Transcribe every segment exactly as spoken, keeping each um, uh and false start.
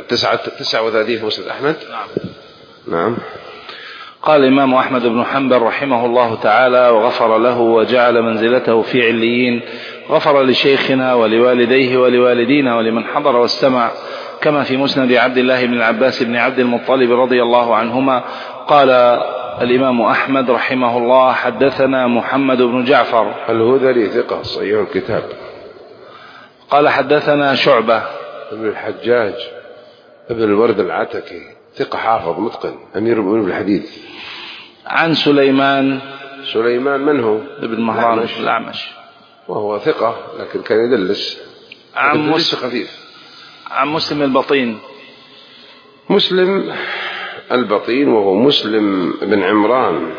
تسعة تسعة وثلاثين في مسند أحمد. نعم. نعم. قال الإمام أحمد بن حنبل رحمه الله تعالى وغفر له وجعل منزلته في عليين، غفر لشيخنا ولوالديه ولوالدينا ولمن حضر واستمع، كما في مسند عبد الله بن العباس بن عبد المطلب رضي الله عنهما. قال الإمام أحمد رحمه الله حدثنا محمد بن جعفر الهذلي ثقة صحيح الكتاب. قال حدثنا شعبة ابن الحجاج ابن الورد العتكي ثقة حافظ متقن أمير المؤمنين بالحديث. عن سليمان سليمان من هو؟ ابن مهران الأعمش، وهو ثقة لكن كان يدلس. عن مس... خفيف. عن مسلم البطين مسلم البطين وهو مسلم بن عمران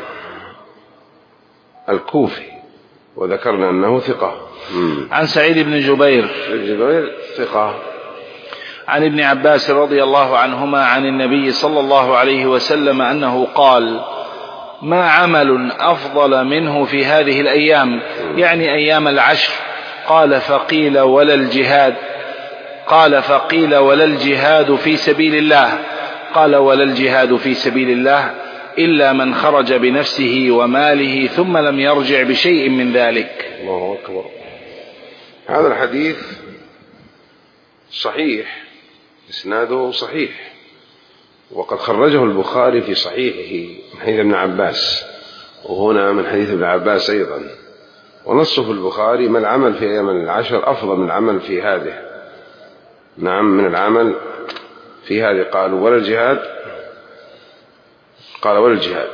الكوفي، وذكرنا أنه ثقة. مم. عن سعيد بن جبير جبير ثقة. عن ابن عباس رضي الله عنهما عن النبي صلى الله عليه وسلم أنه قال: ما عمل أفضل منه في هذه الأيام، يعني أيام العشر. قال فقيل ولا الجهاد؟ قال فقيل ولا الجهاد في سبيل الله؟ قال ولا الجهاد في سبيل الله إلا من خرج بنفسه وماله ثم لم يرجع بشيء من ذلك. الله أكبر. هذا الحديث صحيح، إسناده صحيح، وقد خرجه البخاري في صحيحه من حديث ابن عباس، وهنا من حديث ابن عباس أيضا، ونصه في البخاري: ما العمل في أيام العشر أفضل من العمل في هذه. نعم، من العمل في هذه. قالوا ولا الجهاد؟ قال ولا الجهاد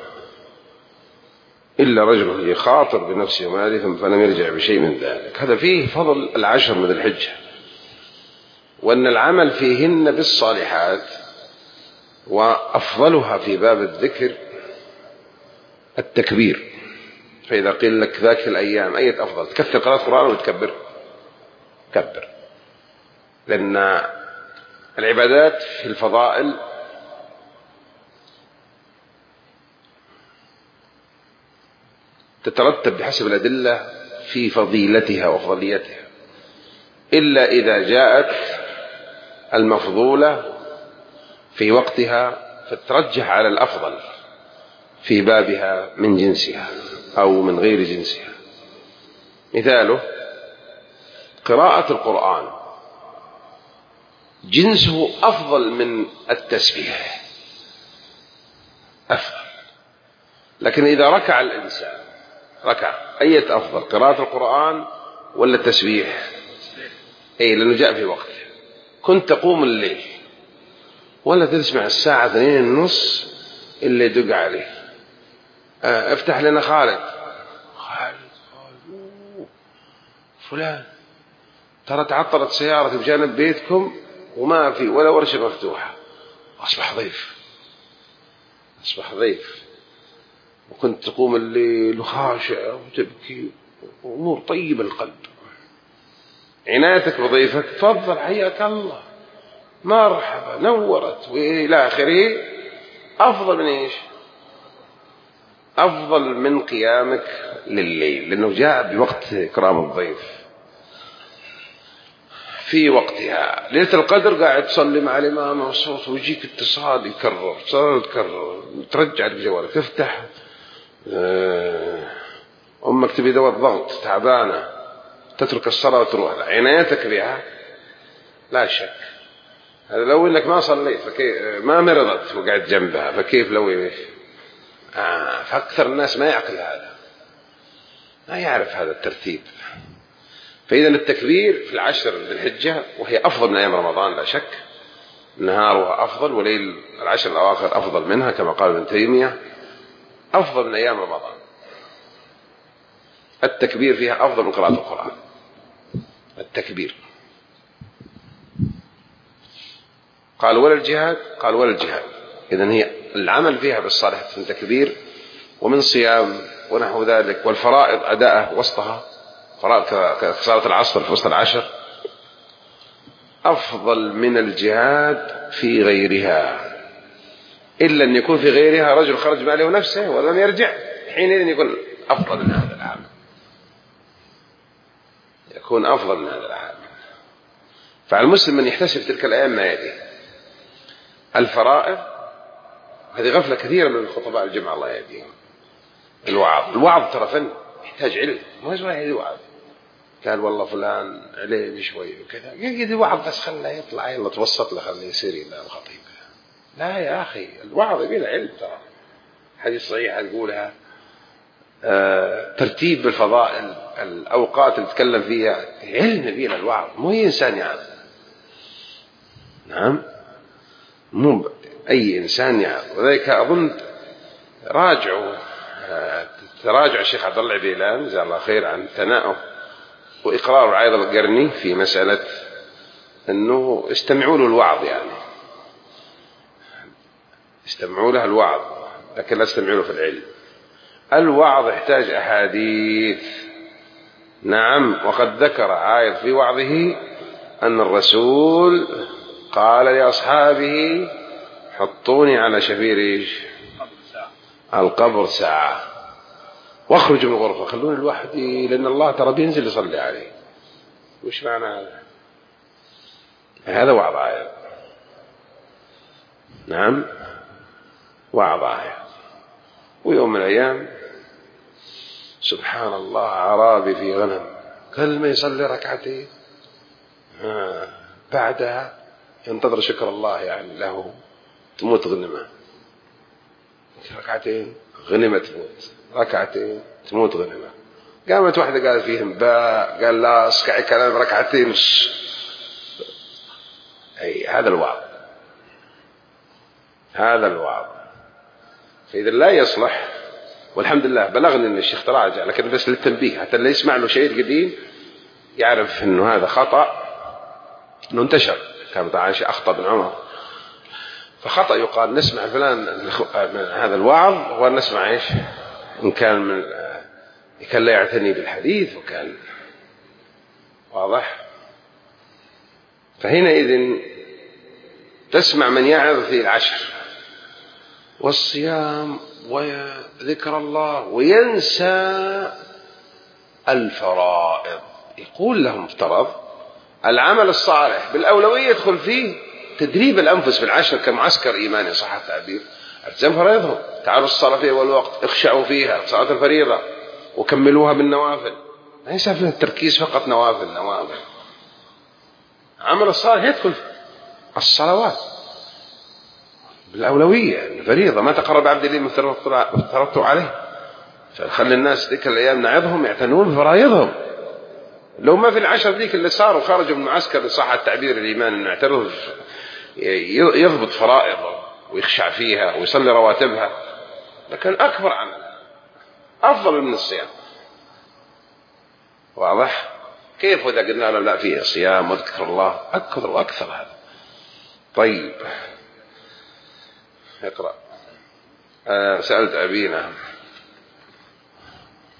إلا رجل يخاطر بنفسه وماله فلم يرجع بشيء من ذلك. هذا فيه فضل العشر من الحجة، وأن العمل فيهن بالصالحات، وأفضلها في باب الذكر التكبير. فإذا قيل لك ذاك الأيام أية أفضل، تكثر قراءة القرآن وتكبر؟ كبر، لأن العبادات في الفضائل تترتب بحسب الأدلة في فضيلتها وفضليتها، إلا إذا جاءت المفضولة في وقتها فترجح على الأفضل في بابها من جنسها أو من غير جنسها. مثاله قراءة القرآن، جنسه أفضل من التسبيح، أفضل. لكن إذا ركع الإنسان ركع أية أفضل، قراءة القرآن ولا التسبيح؟ أي، لأنه جاء في وقته. كنت تقوم الليل ولا تسمع الساعة اثنين ونص اللي يدق عليه: آه افتح لنا خالد. خالد خالد فلان، ترى تعطلت سيارتي بجانب بيتكم وما في ولا ورشة مفتوحة. أصبح ضيف، أصبح ضيف. وكنت تقوم الليل وخاشع وتبكي وأمور طيب القلب، عنايتك بضيفك: تفضل حياك الله، مرحبا، نورت، وإلى آخره. أفضل من إيش؟ أفضل من قيامك لليل، لأنه جاء بوقت إكرام الضيف في وقتها. ليلة القدر قاعد تصلي مع الإمام والصوت ويجيك اتصال يكرر، اتصال يكرر، ترجع بجوالك، تفتح أمك تبي دواء ضغط، تعبانة، تترك الصلاة وتروح. عنايتك بها لا شك. هذا لو إنك ما صليت فكيف، ما مرضت وقعد جنبها، فكيف لو إيش؟ آه فأكثر الناس ما يعقل هذا، ما يعرف هذا الترتيب. فإذا التكبير في العشر ذي الحجة، وهي أفضل من أيام رمضان لا شك، نهارها أفضل وليل العشر الأواخر أفضل منها، كما قال ابن تيمية أفضل من أيام رمضان. التكبير فيها أفضل من قراءة القرآن، التكبير. قال ولا الجهاد؟ قال ولا الجهاد. إذن هي العمل فيها بالصالحات من تكبير ومن صيام ونحو ذلك، والفرائض أداءه وسطها، فرائض كصلاة العصر في وسط العشر، أفضل من الجهاد في غيرها، إلا أن يكون في غيرها رجل خرج ماله ونفسه ولم يرجع، حينئذ يكون أفضل من هذا العمل، يكون أفضل من هذا العمل. فعلى المسلم من يحتسب تلك الأيام ما يديه، الفرائض هذه غفلة كثيرة من الخطباء الجمعة الله يهديهم. الوعظ الوعظ ترى فن يحتاج علم، ما يسمع يوعظ قال والله فلان عليه بشوي وكذا يقعد يوعظ بس خله يطلع يلا توسط له خليه يصير إلى الخطيب. لا يا أخي الوعظ يبي له علم. ترى حديث صحيح تقولها آه ترتيب الفضائل الأوقات اللي تتكلم فيها علم يبي له الوعظ، مو إنسان يعني. نعم مو أي إنسان يعني. وذلك أظن راجعوا آه تراجع الشيخ عبد الله العبيلان جزاه الله خير عن ثنائه وإقرار عايض القرني في مسألة أنه استمعوا له الوعظ، يعني استمعوا له الوعظ لكن لا استمعوا له في العلم. الوعظ يحتاج أحاديث. نعم وقد ذكر عايض في وعظه أن الرسول قال لأصحابه حطوني على شفير القبر ساعة واخرجوا من الغرفة خلوني لوحدي لأن الله ترى بينزل يصلي عليه. وش معنى هذا؟ هذا وعظ عايض. نعم وعظ عايض. ويوم من الأيام سبحان الله عرابي في غنم كل ما يصلي ركعتين آه. بعدها ينتظر شكر الله يعني له تموت غنمة. ركعتين غنمة تموت، ركعتين تموت غنمة. قامت واحدة قال فيهم باء قال لا اسكعي كلام ركعتين. أي هذا الوعظ، هذا الوعظ. فإذا لا يصلح والحمد لله بلغني أن الشيخ تراجع لكن بس للتنبيه حتى اللي يسمع له شيء قديم يعرف أنه هذا خطأ، أنه انتشر. كانت عائشة أخطأ بن عمر فخطأ يقال نسمع فلان من هذا الوعظ ونسمع إيش إن كان من كان لا يعتني بالحديث وكان واضح. فحينئذ تسمع من يعظ في العشر والصيام وذكر الله وينسى الفرائض. يقول لهم افترض العمل الصالح بالأولوية يدخل فيه تدريب الأنفس في العشر كمعسكر إيماني صح التعبير. التزام فرائضهم، تعالوا الصلاة فيها والوقت، اخشعوا فيها صلاة الفريضة وكملوها بالنوافل. ليس فيها التركيز فقط نوافل نوافل. عمل الصالح يدخل الصلوات بالأولوية الفريضة. ما تقرب عبد لي ما افترضت عليه. فخلي الناس ذيك الأيام نعظهم يعتنون بفرائضهم. لو ما في العشر ذيك اللي صاروا خارجوا من معسكر صح التعبير الإيمان إنه يعترض يضبط فرائضه ويخشع فيها ويصلي رواتبها لكن أكبر عمل أفضل من الصيام. واضح؟ كيف إذا قلنا له لا فيه صيام وذكر الله أكثر وأكثر هذا. طيب اقرأ. آه سألت أبينا